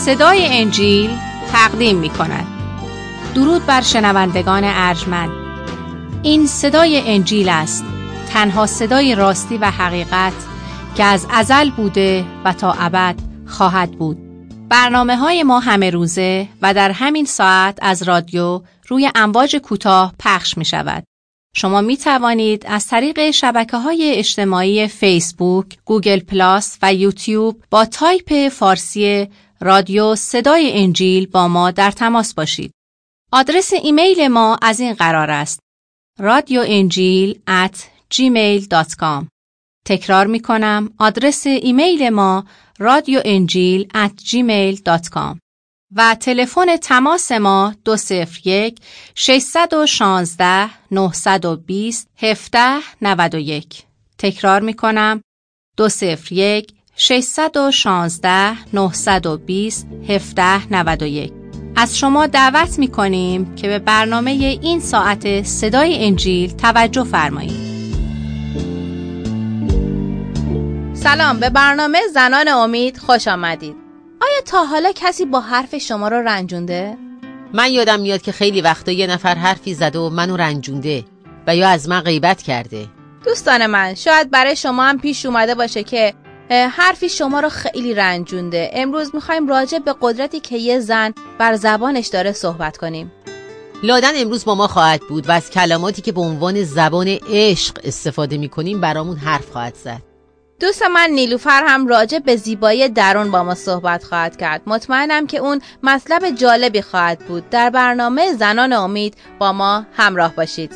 صدای انجیل تقدیم می کند. درود بر شنوندگان ارجمند. این صدای انجیل است، تنها صدای راستی و حقیقت که از ازل بوده و تا ابد خواهد بود. برنامه‌های ما همه روزه و در همین ساعت از رادیو روی امواج کوتاه پخش می شود. شما می توانید از طریق شبکه‌های اجتماعی فیسبوک، گوگل پلاس و یوتیوب با تایپ فارسی رادیو صدای انجیل با ما در تماس باشید. آدرس ایمیل ما از این قرار است: radioenjil@gmail.com. تکرار می کنم، آدرس ایمیل ما radioenjil@gmail.com و تلفن تماس ما 201-616-920-1791. تکرار می کنم، 201-616-920-1791. از شما دعوت می کنیم که به برنامه این ساعت صدای انجیل توجه فرمایید. سلام، به برنامه زنان امید خوش آمدید. آیا تا حالا کسی با حرف شما رو رنجونده؟ من یادم میاد که خیلی وقتا یه نفر حرفی زده و منو رنجونده و یا از من غیبت کرده. دوستان من، شاید برای شما هم پیش اومده باشه که حرفی شما رو خیلی رنجونده. امروز میخوایم راجع به قدرتی که یه زن بر زبانش داره صحبت کنیم. لادن امروز با ما خواهد بود و از کلماتی که به عنوان زبان عشق استفاده میکنیم برامون حرف خواهد زد. دوست من نیلوفر هم راجع به زیبایی درون با ما صحبت خواهد کرد. مطمئنم که اون مطلب جالبی خواهد بود. در برنامه زنان امید با ما همراه باشید.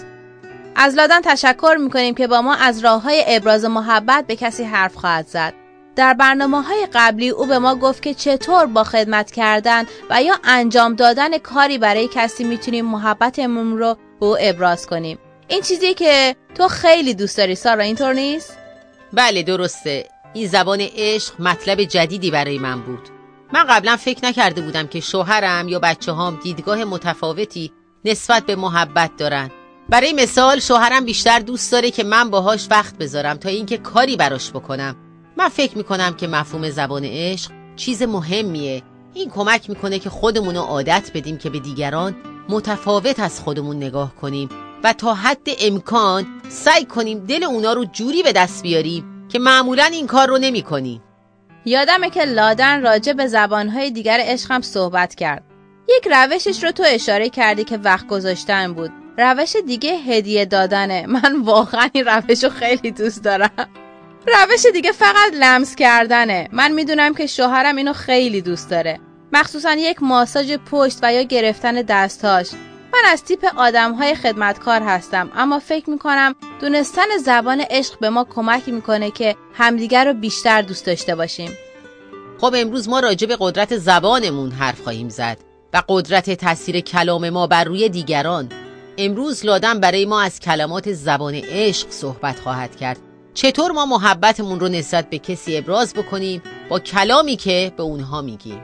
از لادن تشکر میکنیم که با ما از راه‌های ابراز محبت به کسی حرف خواهد زد. در برنامه‌های قبلی او به ما گفت که چطور با خدمت کردن و یا انجام دادن کاری برای کسی میتونیم محبتمون رو به او ابراز کنیم. این چیزی که تو خیلی دوست داری سارا، اینطور نیست؟ بله درسته. این زبان عشق مطلب جدیدی برای من بود. من قبلا فکر نکرده بودم که شوهرم یا بچه‌هام دیدگاه متفاوتی نسبت به محبت دارن. برای مثال شوهرم بیشتر دوست داره که من باهاش وقت بذارم تا اینکه کاری براش بکنم. من فکر میکنم که مفهوم زبان عشق چیز مهمیه. این کمک میکنه که خودمونو عادت بدیم که به دیگران متفاوت از خودمون نگاه کنیم و تا حد امکان سعی کنیم دل اونا رو جوری به دست بیاریم که معمولاً این کار رو نمی کنیم. یادمه که لادن راجع به زبانهای دیگر عشق هم صحبت کرد. یک روشش رو تو اشاره کردی که وقت گذاشتن بود. روش دیگه هدیه دادنه. من واقعا این روش رو خیلی دوست دارم. روش دیگه فقط لمس کردنه. من میدونم که شوهرم اینو خیلی دوست داره، مخصوصا یک ماساژ پشت و یا گرفتن دستاش. من از تیپ آدم‌های خدمتکار هستم، اما فکر می‌کنم دونستن زبان عشق به ما کمک می‌کنه که همدیگر رو بیشتر دوست داشته باشیم. خب امروز ما راجع به قدرت زبانمون حرف خواهیم زد و قدرت تاثیر کلام ما بر روی دیگران. امروز لادن برای ما از کلمات زبان عشق صحبت خواهد کرد. چطور ما محبتمون رو نسبت به کسی ابراز بکنیم با کلامی که به اونها میگیم.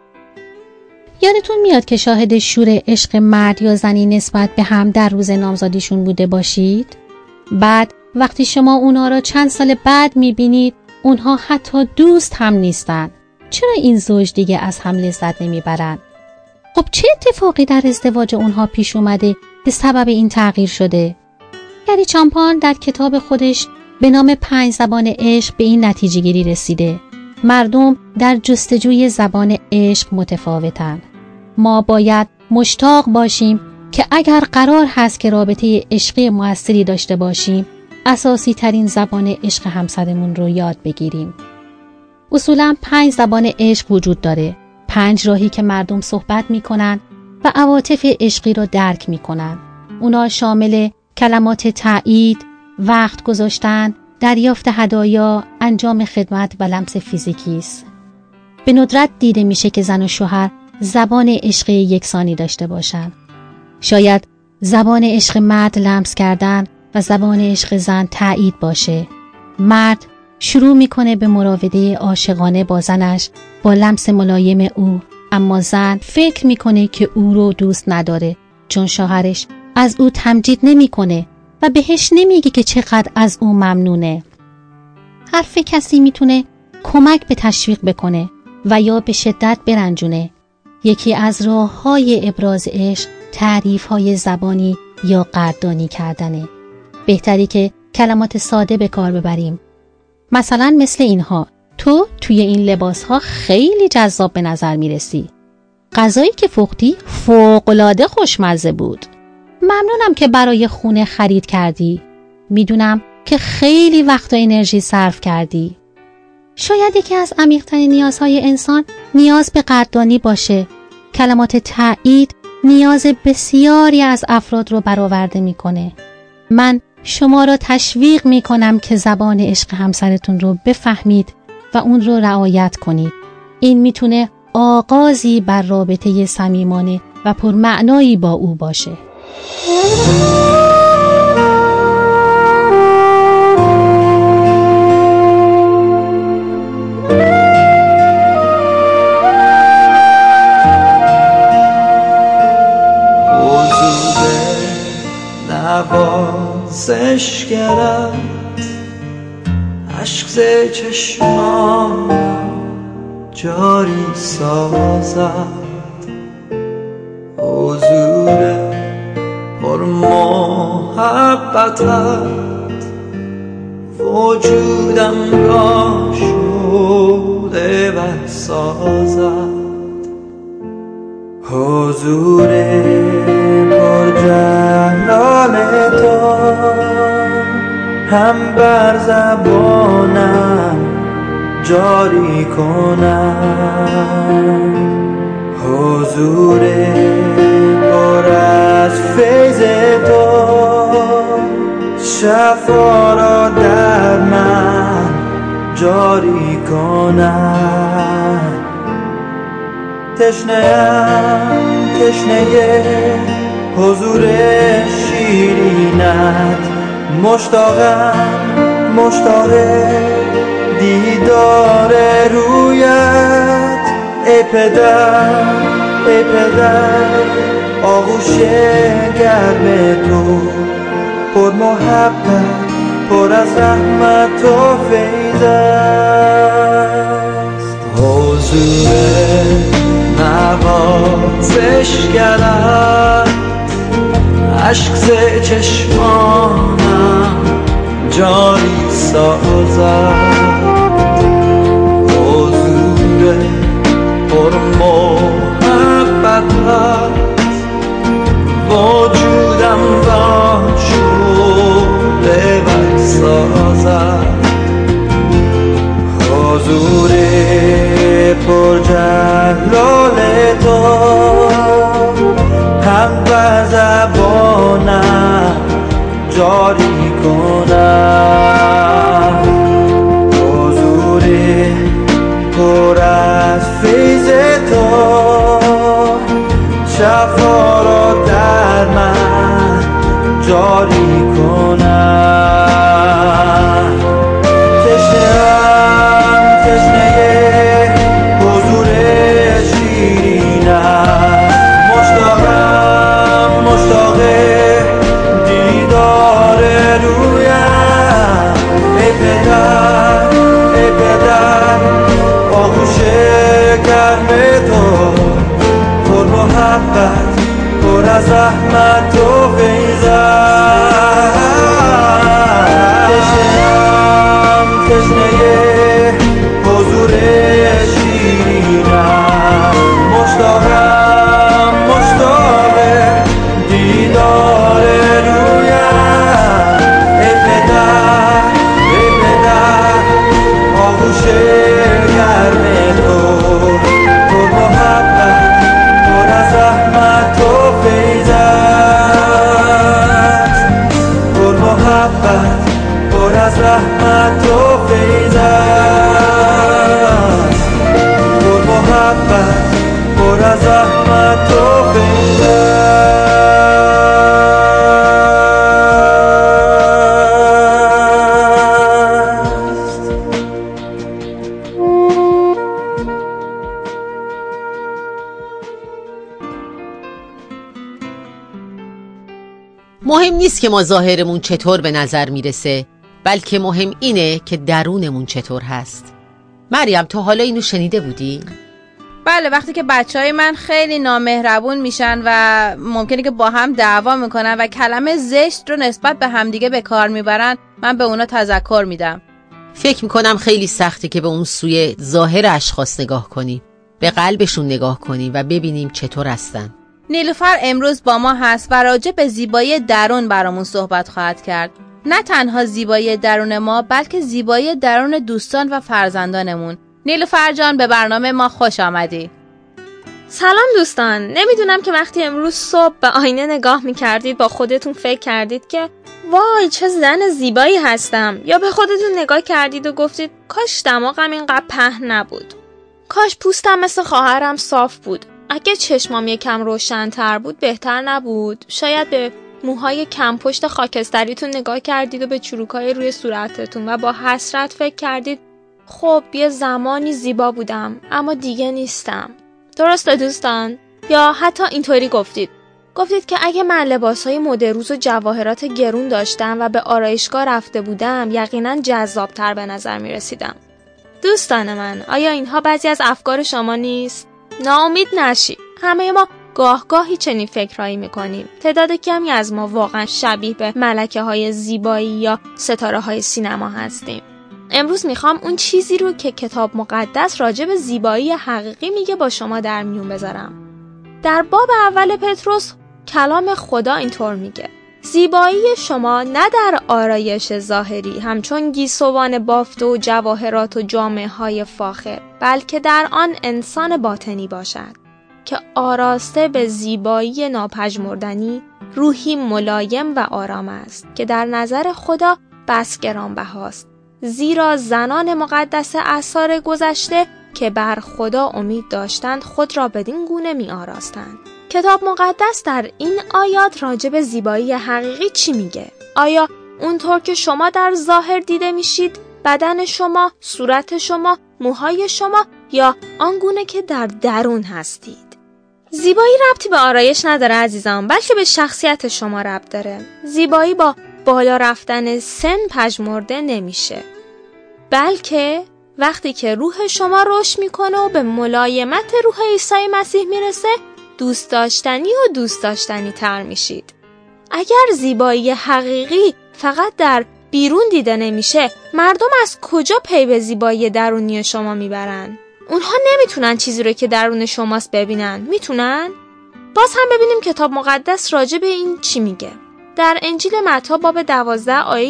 یادتون میاد که شاهد شور عشق مرد یا زنی نسبت به هم در روز نامزادیشون بوده باشید؟ بعد وقتی شما اونا را چند سال بعد میبینید اونها حتی دوست هم نیستن. چرا این زوج دیگه از هم لذت نمیبرن؟ خب چه اتفاقی در ازدواج اونها پیش اومده که سبب این تغییر شده؟ گری چامپان در کتاب خودش به نام 5 زبان عشق به این نتیجه گیری رسیده: مردم در جستجوی زبان عشق متفاوتند. ما باید مشتاق باشیم که اگر قرار هست که رابطه عشقی موثری داشته باشیم، اساسی ترین زبان عشق همسرمون رو یاد بگیریم. اصولاً 5 زبان عشق وجود داره. 5 راهی که مردم صحبت میکنن و عواطف عشقی رو درک میکنن. اونا شامل کلمات تایید، وقت گذاشتن، دریافت هدایا، انجام خدمت و لمس فیزیکی است. به ندرت دیده میشه که زن و شوهر زبان عشقی یکسانی داشته باشن. شاید زبان عشق مرد لمس کردن و زبان عشق زن تایید باشه. مرد شروع میکنه به مراوده عاشقانه با زنش با لمس ملایم او، اما زن فکر میکنه که او رو دوست نداره چون شوهرش از او تمجید نمیکنه و بهش نمیگه که چقدر از او ممنونه. حرف کسی میتونه کمک به تشویق بکنه و یا به شدت برنجونه. یکی از راه‌های ابراز عشق تعریف‌های زبانی یا قدردانی کردنه. بهتری که کلمات ساده به کار ببریم. مثلا مثل اینها: تو توی این لباس‌ها خیلی جذاب به نظر میرسی. غذایی که پختی فوق‌العاده خوشمزه بود. ممنونم که برای خونه خرید کردی. میدونم که خیلی وقت و انرژی صرف کردی. شاید یکی از عمیق‌ترین نیازهای انسان نیاز به قدردانی باشه. کلمات تایید نیاز بسیاری از افراد رو برآورده میکنه. من شما را تشویق میکنم که زبان عشق همسرتون رو بفهمید و اون رو رعایت کنید. این میتونه آغازی بر رابطه صمیمانه و پرمعنایی با او باشه. نوازشگرت عشق ز چشمانم جاری سازد، حضور پر محبتت وجودم را شوده بسازد، حضور پر جلال تو هم بر زبانم جاری کنم، حضور پر از فیض تو شفا را در من جاری کنم. تشنه‌ام تشنه حضور شیرینت، مشتاقم مشتاق دیدار رویت، ای پدر ای پدر آغوش گرم تو پر محبت پر از رحمت و فیض است، حضور نوازشگرت عشق ز چشمانم جاری سازد، حضور پر محبتت وجودم را شعله بسازد، حضور پر جلال تو هم بر زبانم جاری کنم، حضور پر از فیض تو شفا را در من جاری کنم. تشنه‌ام تشنه حضور شیرینت، مشتاقم مشتاق دیدار رویت، ای پدر ای پدر آغوش گرم تو پر محبت پر از رحمت و فیض است، تشنه‌ام تشنه حضور شیرینت، مشتاقم مشتاق دیدار رویت، ای پدر آغوش گرم تو پر محبت پر از رحمت و فیض است، پر محبت پر از رحمت و فیض است، پر محبت پر از رحمت و فیض است. مهم نیست که ما ظاهرمون چطور به نظر میرسه، بلکه مهم اینه که درونمون چطور هست. مریم تو حالا اینو شنیده بودی؟ بله، وقتی که بچهای من خیلی نامهربون میشن و ممکنه که با هم دعوا میکنن و کلمه زشت رو نسبت به همدیگه به کار میبرن، من به اونا تذکر میدم. فکر میکنم خیلی سخته که به اون سوی ظاهر اشخاص نگاه کنیم، به قلبشون نگاه کنیم و ببینیم چطور هستن. نیلوفر امروز با ما هست و راجع به زیبایی درون برامون صحبت خواهد کرد. نه تنها زیبایی درون ما، بلکه زیبایی درون دوستان و فرزندانمون. نیلوفر جان، به برنامه ما خوش آمدی. سلام دوستان. نمیدونم که وقتی امروز صبح به آینه نگاه میکردید با خودتون فکر کردید که وای چه زن زیبایی هستم، یا به خودتون نگاه کردید و گفتید کاش دماغم اینقدر پهن نبود، کاش پوستم مثل خواهرم صاف بود، اگه چشمام یکم روشن‌تر بود بهتر نبود. شاید به موهای کم پشت خاکستریتون نگاه کردید و به چروکای روی صورتتون و با حسرت فکر کردید خب یه زمانی زیبا بودم اما دیگه نیستم. درسته دوستان؟ یا حتی اینطوری گفتید که اگه من لباسهای مدروز و جواهرات گرون داشتم و به آرایشگاه رفته بودم یقینا جذابتر به نظر می رسیدم. دوستان من، آیا اینها بعضی از افکار شما نیست؟ ناامید نشید. همه ما گاهی چنین فکرهایی میکنیم. تعداد کمی از ما واقعا شبیه به ملکه های زیبایی یا ستاره های سینما هستیم. امروز میخوام اون چیزی رو که کتاب مقدس راجع به زیبایی حقیقی میگه با شما در میون بذارم. در باب اول پتروس کلام خدا اینطور میگه: زیبایی شما نه در آرایش ظاهری همچون گیسوان بافته و جواهرات و جامه های فاخر، بلکه در آن انسان باطنی باشد که آراسته به زیبایی ناپژمردنی، روحی ملایم و آرام است که در نظر خدا بس گرانبهاست. زیرا زنان مقدس اعصار گذشته که بر خدا امید داشتند خود را بدین گونه می آراستند. کتاب مقدس در این آیات راجع به زیبایی حقیقی چی میگه؟ آیا اونطور که شما در ظاهر دیده میشید، بدن شما، صورت شما، موهای شما، یا آنگونه که در درون هستید؟ زیبایی ربطی به آرایش نداره عزیزان، بلکه به شخصیت شما ربط داره. زیبایی با بالا رفتن سن پژمرده نمیشه، بلکه وقتی که روح شما رشد میکنه و به ملایمت روح عیسی مسیح میرسه، دوست داشتنی و دوست داشتنی تر میشید. اگر زیبایی حقیقی فقط در بیرون دیده نمیشه، مردم از کجا پی به زیبایی درونی شما میبرن؟ اونها نمیتونن چیزی رو که درون شماست ببینن. میتونن؟ باز هم ببینیم کتاب مقدس راجع به این چی میگه. در انجیل متی باب 12 آیه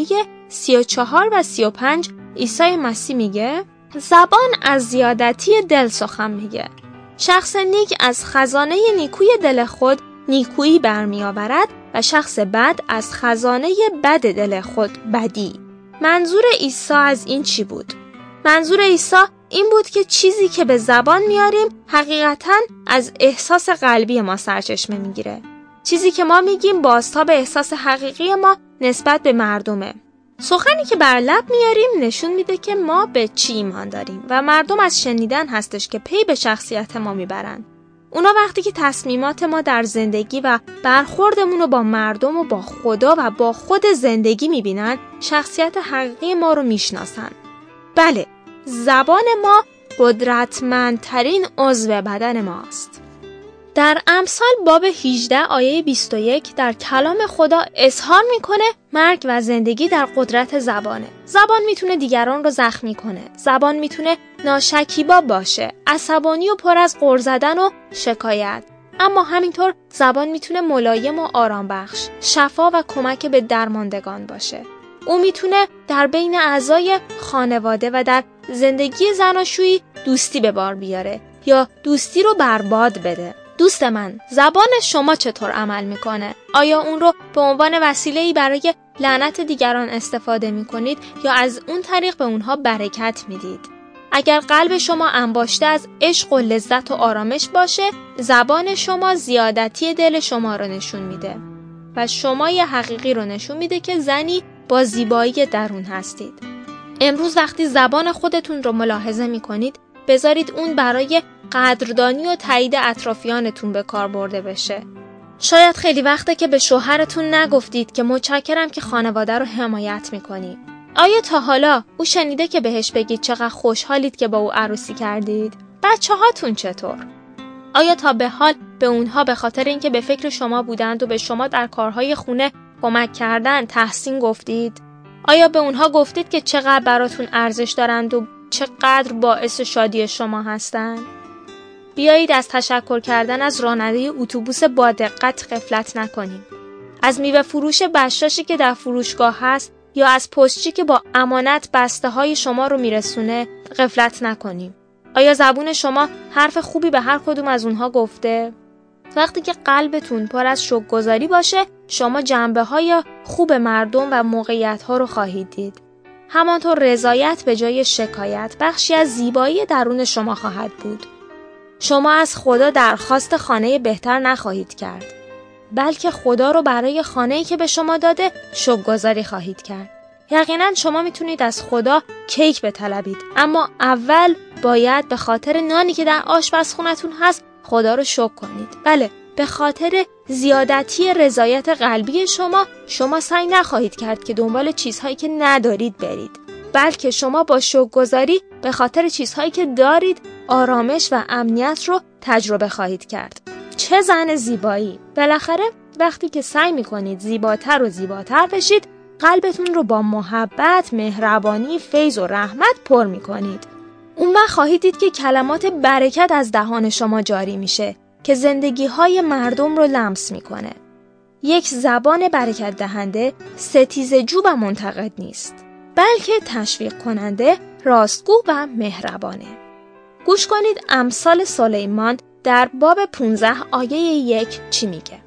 34 و 35 عیسی مسیح میگه: زبان از زیادتی دل سخن میگه. شخص نیک از خزانه نیکوی دل خود نیکویی برمی آورد و شخص بد از خزانه بد دل خود بدی. منظور عیسی از این چی بود؟ منظور عیسی این بود که چیزی که به زبان میاریم حقیقتاً از احساس قلبی ما سرچشمه میگیره. چیزی که ما میگیم بازتاب احساس حقیقی ما نسبت به مردمه. سخنی که بر لب میاریم نشون میده که ما به چی ایمان داریم و مردم از شنیدن هستش که پی به شخصیت ما میبرن. اونا وقتی که تصمیمات ما در زندگی و برخوردمون رو با مردم و با خدا و با خود زندگی میبینن، شخصیت حقیقی ما رو میشناسن. بله، زبان ما قدرتمندترین عضو بدن ماست. در امثال باب 18 آیه 21 در کلام خدا اظهار میکنه مرگ و زندگی در قدرت زبانه. زبان میتونه دیگران رو زخمی کنه. زبان میتونه ناشکیبا باشه، عصبانی و پر از غر زدن و شکایت. اما همینطور زبان میتونه ملایم و آرام بخش، شفا و کمک به درماندگان باشه. او میتونه در بین اعضای خانواده و در زندگی زناشویی دوستی به بار بیاره یا دوستی رو برباد بده. دوست من، زبان شما چطور عمل میکنه؟ آیا اون رو به عنوان وسیله‌ای برای لعنت دیگران استفاده میکنید یا از اون طریق به اونها برکت میدید؟ اگر قلب شما انباشته از عشق و لذت و آرامش باشه، زبان شما زیادتی دل شما رو نشون میده و شمای حقیقی رو نشون میده که زنی با زیبایی درون هستید. امروز وقتی زبان خودتون رو ملاحظه میکنید، بذارید اون برای قدردانی و تایید اطرافیانتون به کار برده بشه. شاید خیلی وقته که به شوهرتون نگفتید که متشکرم که خانواده رو حمایت میکنی. آیا تا حالا او شنیده که بهش بگید چقدر خوشحالید که با او عروسی کردید؟ بچه‌هاتون چطور؟ آیا تا به حال به اونها به خاطر اینکه به فکر شما بودند و به شما در کارهای خونه کمک کردن تحسین گفتید؟ آیا به اونها گفتید که چقدر براتون ارزش دارند و چقدر باعث شادی شما هستند؟ بیایید از تشکر کردن از راننده اتوبوس با دقت غفلت نکنیم. از میوه فروش بشاشی که در فروشگاه هست یا از پستچی که با امانت بسته های شما رو میرسونه غفلت نکنیم. آیا زبون شما حرف خوبی به هر کدوم از اونها گفته؟ وقتی که قلبتون پر از شکرگزاری باشه، شما جنبه‌های خوب مردم و موقعیت‌ها رو خواهید دید. همانطور رضایت به جای شکایت بخشی از زیبایی درون شما خواهد بود. شما از خدا درخواست خانه بهتر نخواهید کرد، بلکه خدا رو برای خانه‌ای که به شما داده شکرگزاری خواهید کرد. یقینا شما میتونید از خدا کیک بطلبید، اما اول باید به خاطر نانی که در آشپزخونتون هست خدا رو شکر کنید. بله، به خاطر زیادتی رضایت قلبی شما سعی نخواهید کرد که دنبال چیزهایی که ندارید برید، بلکه شما با شکرگزاری به خاطر چیزهایی که دارید آرامش و امنیت رو تجربه خواهید کرد. چه زن زیبایی! بالاخره وقتی که سعی میکنید زیباتر و زیباتر بشید، قلبتون رو با محبت، مهربانی، فیض و رحمت پر میکنید. اون وقت خواهید دید که کلمات برکت از دهان شما جاری میشه که زندگی‌های مردم رو لمس میکنه. یک زبان برکت دهنده ستیزجو و منتقد نیست، بلکه تشویق کننده، راستگو و مهربانه. گوش کنید امثال سلیمان در باب 15 آیه 1 چی میگه.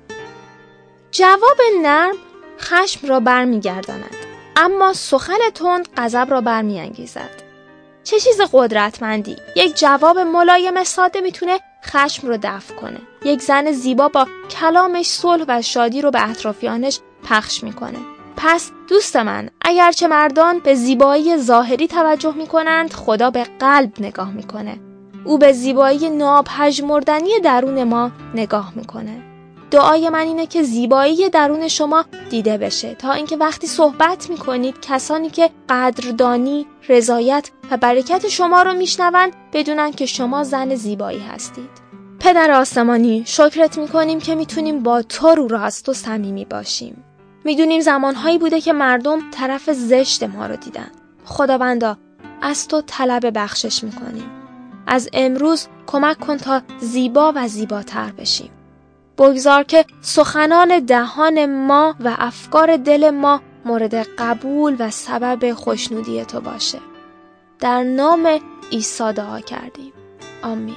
جواب نرم خشم را برمیگرداند، اما سخن تند غضب را برمیانگیزد. چه چیز قدرتمندی! یک جواب ملایم ساده میتونه خشم رو دفع کنه. یک زن زیبا با کلامش صلح و شادی رو به اطرافیانش پخش میکنه. پس دوست من، اگرچه مردان به زیبایی ظاهری توجه میکنند، خدا به قلب نگاه میکنه. او به زیبایی ناپژمردنی درون ما نگاه میکنه. دعای من اینه که زیبایی درون شما دیده بشه، تا اینکه وقتی صحبت میکنید کسانی که قدردانی، رضایت و برکت شما رو میشنوند بدونن که شما زن زیبایی هستید. پدر آسمانی، شکرت میکنیم که میتونیم با تو رو راست و صمیمی باشیم. میدونیم زمانهایی بوده که مردم طرف زشت ما رو دیدن. خداوندا، از تو طلب بخشش میکنیم. از امروز کمک کن تا زیبا و زیباتر بشیم. بگذار که سخنان دهان ما و افکار دل ما مورد قبول و سبب خوشنودی تو باشه. در نام عیسی دعا کردیم. آمین.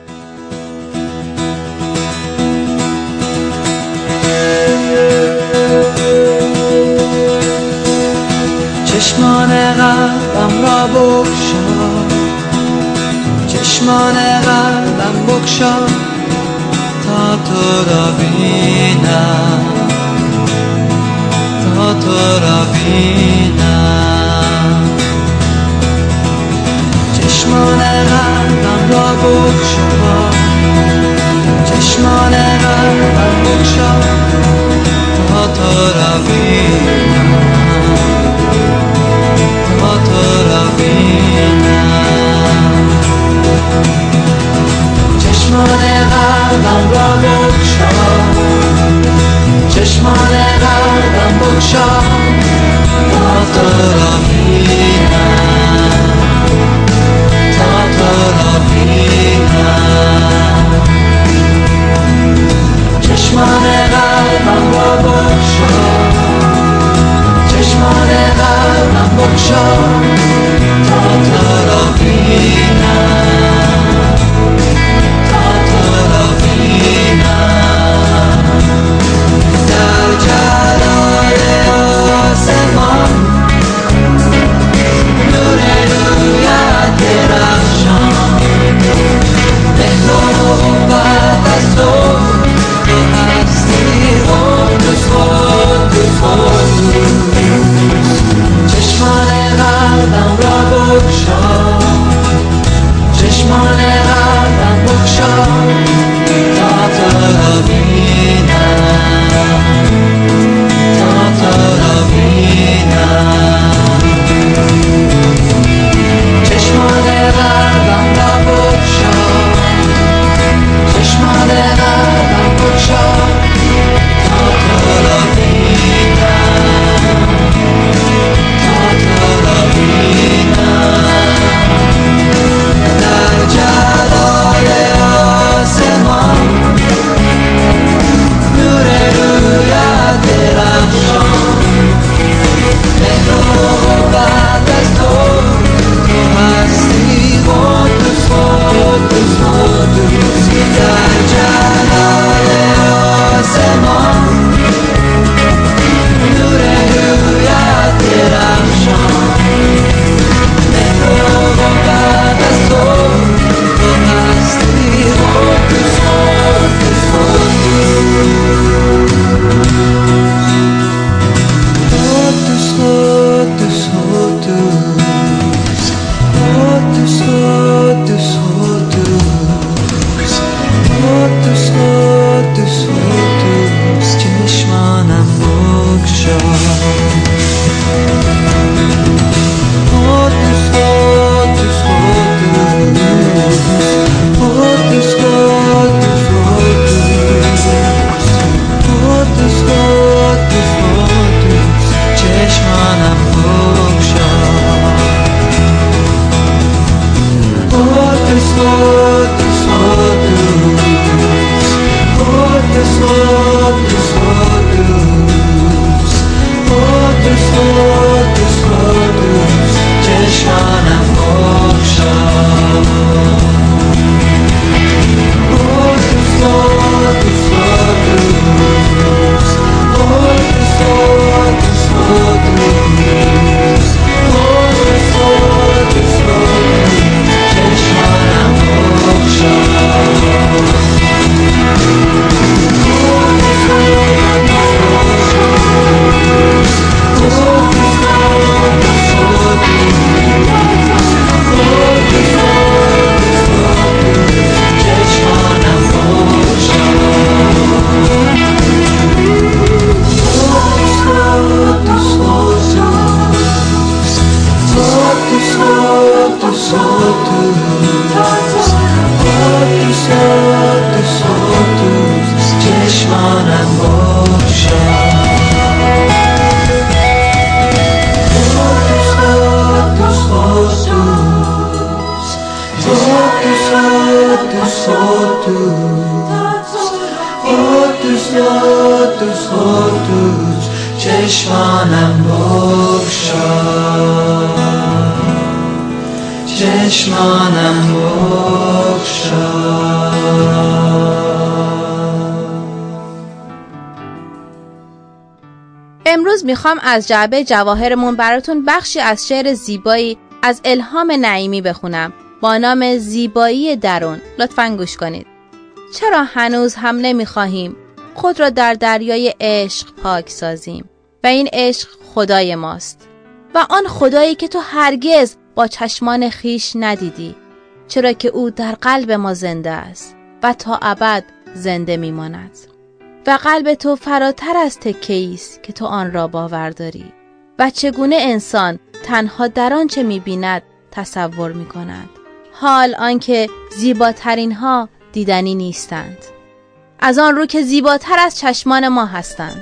چشمان قلبم را بگشا، چشمان قلبم بگشا تا تو را بینم، تا تو را بینم. چشمان قلبم را بگشا، چشمان قلبم بگشا تا تو را بینم، تا تو را بینم. چشمان قلبم را بگشا، چشمان قلبم بگشا تا تو را بینم، تا تو را بینم. چشمان قلبم را بگشا، چشمان قلبم بگشا تا تو را بینم، تا تو را بینم. در جلال آسمان قدوس قدوس چشمانم بگشا چشمانم بگشا. امروز میخوام از جعبه جواهرمون براتون بخشی از شعر زیبایی از الهام نعیمی بخونم با نام زیبایی درون. لطفاً گوش کنید. چرا هنوز هم نمیخواهیم خود را در دریای عشق پاک سازیم و این عشق خدای ماست و آن خدایی که تو هرگز با چشمان خیش ندیدی، چرا که او در قلب ما زنده است و تا ابد زنده میماند و قلب تو فراتر از تکه‌ای است که تو آن را باور داری و چگونه انسان تنها در آنچه می‌بیند تصور می‌کند، حال آنکه زیباترین ها دیدنی نیستند، از آن رو که زیباتر از چشمان ما هستند.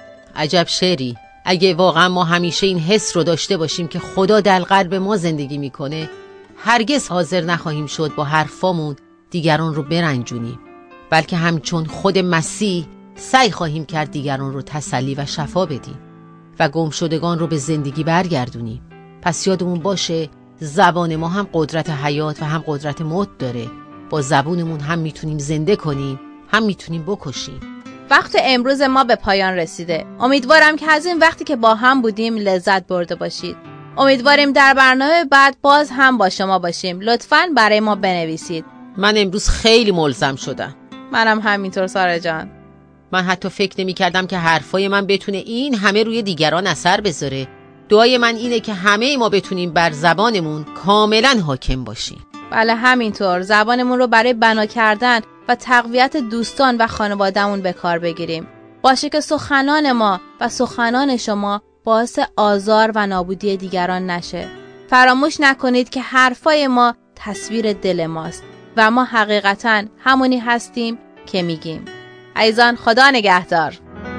عجب شعری. اگه واقعا ما همیشه این حس رو داشته باشیم که خدا در قلب ما زندگی میکنه، هرگز حاضر نخواهیم شد با حرفامون دیگران رو برنجونیم، بلکه همچون خود مسیح سعی خواهیم کرد دیگران رو تسلی و شفا بدیم و گمشدگان رو به زندگی برگردونیم. پس یادمون باشه زبان ما هم قدرت حیات و هم قدرت موت داره. با زبونمون هم میتونیم زنده کنیم، هم میتونیم بکشیم. وقت امروز ما به پایان رسیده. امیدوارم که از این وقتی که با هم بودیم لذت برده باشید. امیدواریم در برنامه بعد باز هم با شما باشیم. لطفاً برای ما بنویسید. من امروز خیلی ملزم شدم. منم همینطور سارا جان. من حتی فکر نمی کردم که حرفای من بتونه این همه روی دیگران اثر بذاره. دعای من اینه که همه ما بتونیم بر زبانمون کاملا حاکم باشیم. بله همینطور. زبانمون رو برای بنا کردن و تقویت دوستان و خانوادهمون به کار بگیریم. باشه که سخنان ما و سخنان شما باعث آزار و نابودی دیگران نشه. فراموش نکنید که حرفای ما تصویر دل ماست و ما حقیقتاً همونی هستیم که میگیم. عزیزان خدا نگهدار.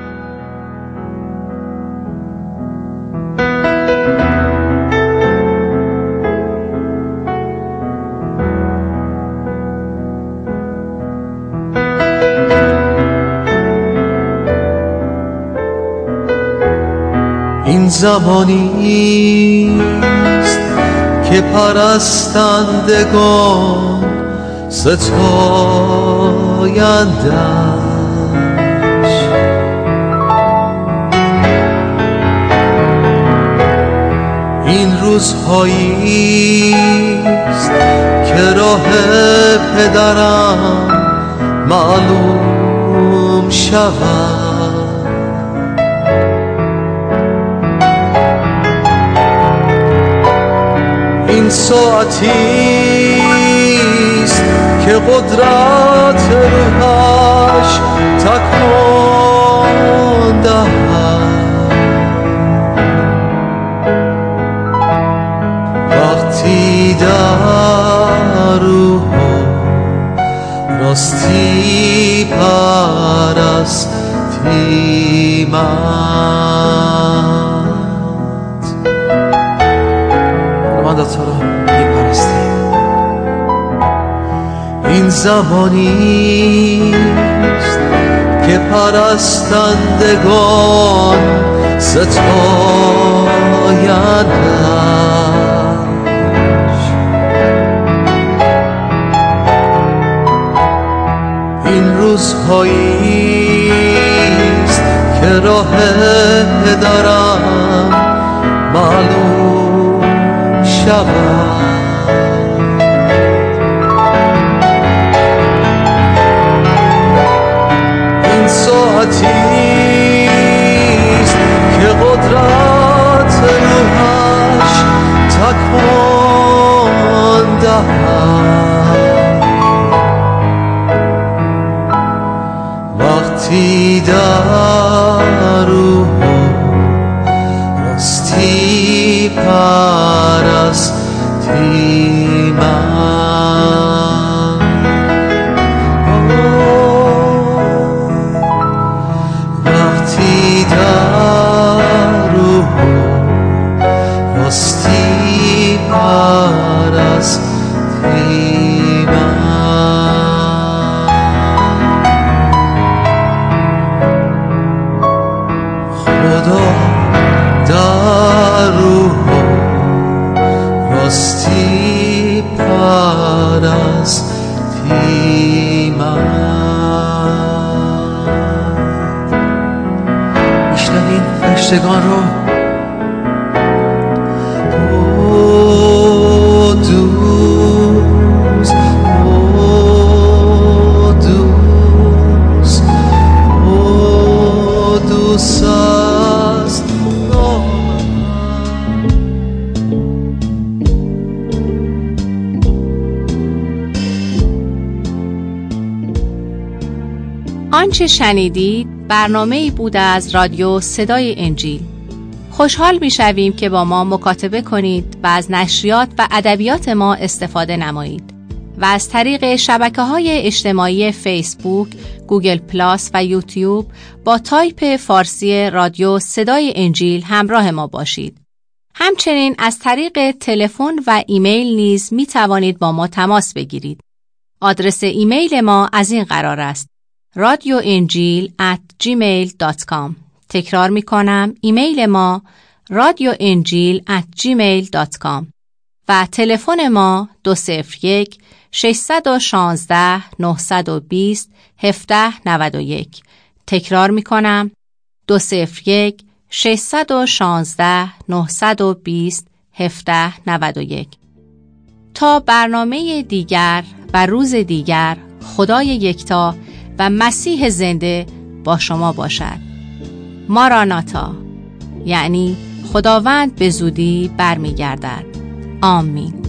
این زمانیست که پرستندگان ستایندش، این روزهاییست که راه پدرم معلوم شود. این ساعتیست که قدرت روحش تکان دهد، وقتی در روح راستی پرستی من تو رو میپرستیم. این زمانیست که پرستندگان ستایندش، این روزهاییست که راه پدرم معلوم شود. این ساعتیست که قدرت روحش تکان دهد، وقتی در روح راستی پرستی من، وقتی در روح راستی پرستی من. میشنوین فرشتگان رو آنچه شنیدید برنامه‌ای بود از رادیو صدای انجیل. خوشحال می‌شویم که با ما مکاتبه کنید و از نشریات و ادبیات ما استفاده نمایید و از طریق شبکه‌های اجتماعی فیسبوک، گوگل پلاس و یوتیوب با تایپ فارسی رادیو صدای انجیل همراه ما باشید. همچنین از طریق تلفن و ایمیل نیز می‌توانید با ما تماس بگیرید. آدرس ایمیل ما از این قرار است: radioenjil@gmail.com. تکرار می کنم، ایمیل ما radioenjil@gmail.com و تلفن ما 201-616-920-1791. تکرار می کنم، 201-616-920-1791. تا برنامه دیگر و روز دیگر، خدای یکتا و مسیح زنده با شما باشد. ماراناتا، یعنی خداوند به زودی برمیگردد. آمین.